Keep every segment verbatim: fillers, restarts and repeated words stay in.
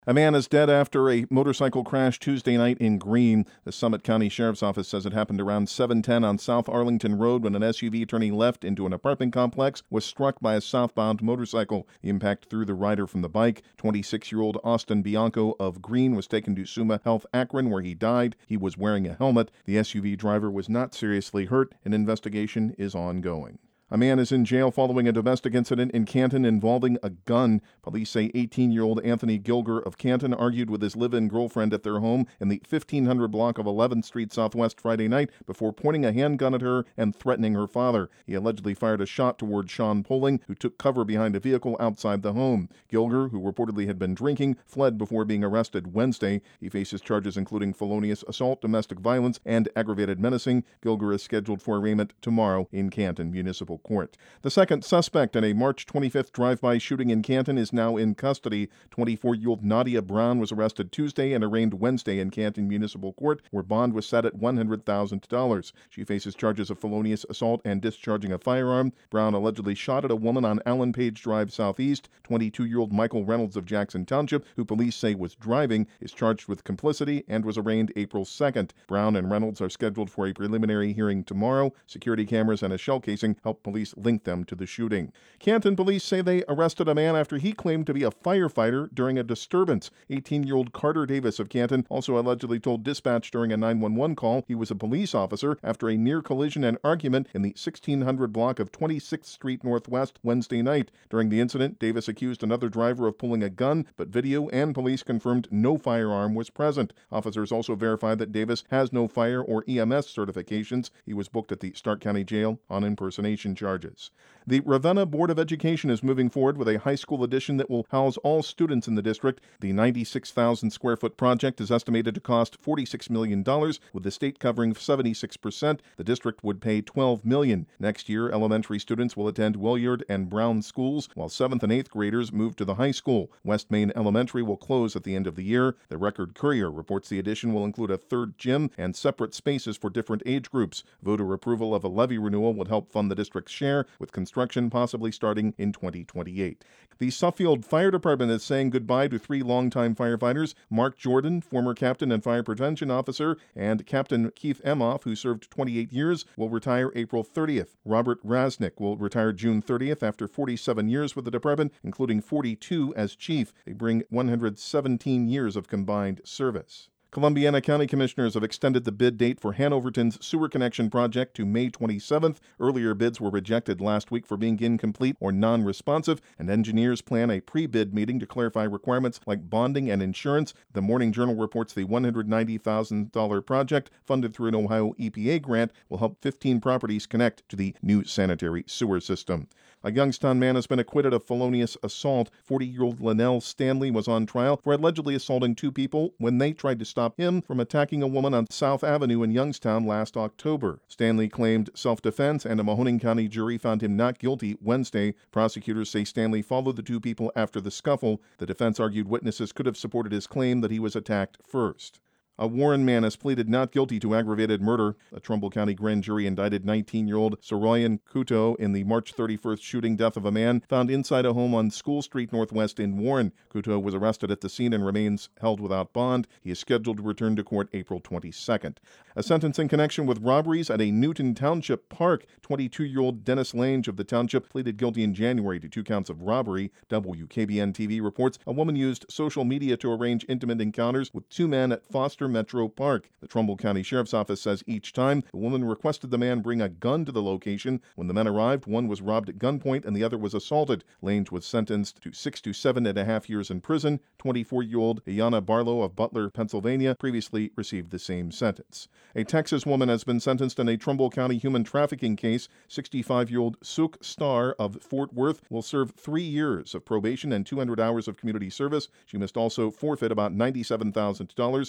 A man is dead after a motorcycle crash Tuesday night in Greene. The Summit County Sheriff's Office says it happened around seven ten on South Arlington Road when an S U V turning left into an apartment complex was struck by a southbound motorcycle. The impact threw the rider from the bike. twenty-six-year-old Austin Bianco of Greene was taken to Summa Health Akron, where he died. He was wearing a helmet. The S U V driver was not seriously hurt. An investigation is ongoing. A man is in jail following a domestic incident in Canton involving a gun. Police say eighteen-year-old Anthony Gilger of Canton argued with his live-in girlfriend at their home in the fifteen hundred block of eleventh Street Southwest Friday night before pointing a handgun at her and threatening her father. He allegedly fired a shot toward Sean Poling, who took cover behind a vehicle outside the home. Gilger, who reportedly had been drinking, fled before being arrested Wednesday. He faces charges including felonious assault, domestic violence, and aggravated menacing. Gilger is scheduled for arraignment tomorrow in Canton Municipal Court. The second suspect in a March twenty-fifth drive-by shooting in Canton is now in custody. twenty-four-year-old Nadia Brown was arrested Tuesday and arraigned Wednesday in Canton Municipal Court, where bond was set at one hundred thousand dollars. She faces charges of felonious assault and discharging a firearm. Brown allegedly shot at a woman on Allen Page Drive Southeast. twenty-two-year-old Michael Reynolds of Jackson Township, who police say was driving, is charged with complicity and was arraigned April second. Brown and Reynolds are scheduled for a preliminary hearing tomorrow. Security cameras and a shell casing help police link them to the shooting. Canton police say they arrested a man after he claimed to be a firefighter during a disturbance. eighteen-year-old Carter Davis of Canton also allegedly told dispatch during a nine one one call he was a police officer after a near collision and argument in the sixteen hundred block of twenty-sixth Street Northwest Wednesday night. During the incident, Davis accused another driver of pulling a gun, but video and police confirmed no firearm was present. Officers also verified that Davis has no fire or E M S certifications. He was booked at the Stark County Jail on impersonation charges. The Ravenna Board of Education is moving forward with a high school addition that will house all students in the district. The ninety-six thousand square foot project is estimated to cost forty-six million dollars, with the state covering seventy-six percent. The district would pay twelve million dollars. Next year, elementary students will attend Williard and Brown schools, while seventh and eighth graders move to the high school. West Main Elementary will close at the end of the year. The Record Courier reports the addition will include a third gym and separate spaces for different age groups. Voter approval of a levy renewal would help fund the district's share, with construction possibly starting in twenty twenty-eight. The Suffield Fire Department is saying goodbye to three longtime firefighters: Mark Jordan, former captain and fire prevention officer, and Captain Keith Emhoff, who served twenty-eight years, will retire April thirtieth. Robert Rasnick will retire June thirtieth after forty-seven years with the department, including forty-two as chief. They bring one hundred seventeen years of combined service. Columbiana County Commissioners have extended the bid date for Hanoverton's sewer connection project to May twenty-seventh. Earlier bids were rejected last week for being incomplete or non-responsive, and engineers plan a pre-bid meeting to clarify requirements like bonding and insurance. The Morning Journal reports the one hundred ninety thousand dollars project, funded through an Ohio E P A grant, will help fifteen properties connect to the new sanitary sewer system. A Youngstown man has been acquitted of felonious assault. forty-year-old Linnell Stanley was on trial for allegedly assaulting two people when they tried to stop him from attacking a woman on South Avenue in Youngstown last October. Stanley claimed self-defense, and a Mahoning County jury found him not guilty Wednesday. Prosecutors say Stanley followed the two people after the scuffle. The defense argued witnesses could have supported his claim that he was attacked first. A Warren man has pleaded not guilty to aggravated murder. A Trumbull County grand jury indicted nineteen-year-old Soroyan Kuto in the March thirty-first shooting death of a man found inside a home on School Street Northwest in Warren. Kuto was arrested at the scene and remains held without bond. He is scheduled to return to court April twenty-second. A sentence in connection with robberies at a Newton Township park. twenty-two-year-old Dennis Lange of the township pleaded guilty in January to two counts of robbery. W K B N T V reports a woman used social media to arrange intimate encounters with two men at Foster Metro Park. The Trumbull County Sheriff's Office says each time the woman requested the man bring a gun to the location. When the men arrived, one was robbed at gunpoint and the other was assaulted. Lange was sentenced to six to seven and a half years in prison. twenty-four-year-old Ayanna Barlow of Butler, Pennsylvania, previously received the same sentence. A Texas woman has been sentenced in a Trumbull County human trafficking case. sixty-five-year-old Suk Starr of Fort Worth will serve three years of probation and two hundred hours of community service. She must also forfeit about ninety-seven thousand dollars from multiple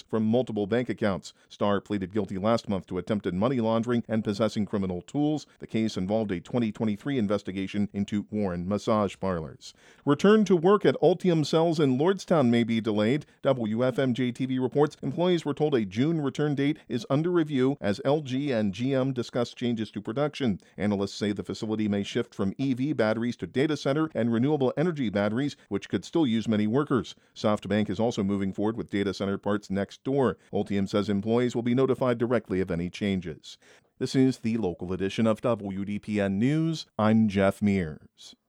multiple bank accounts. Starr pleaded guilty last month to attempted money laundering and possessing criminal tools. The case involved a twenty twenty-three investigation into Warren massage parlors. Return to work at Ultium cells in Lordstown may be delayed. W F M J T V reports employees were told a June return date is under review as L G and G M discuss changes to production. Analysts say the facility may shift from E V batteries to data center and renewable energy batteries, which could still use many workers. SoftBank is also moving forward with data center parts next door. Ultium says employees will be notified directly of any changes. This is the local edition of W D P N News. I'm Jeff Mears.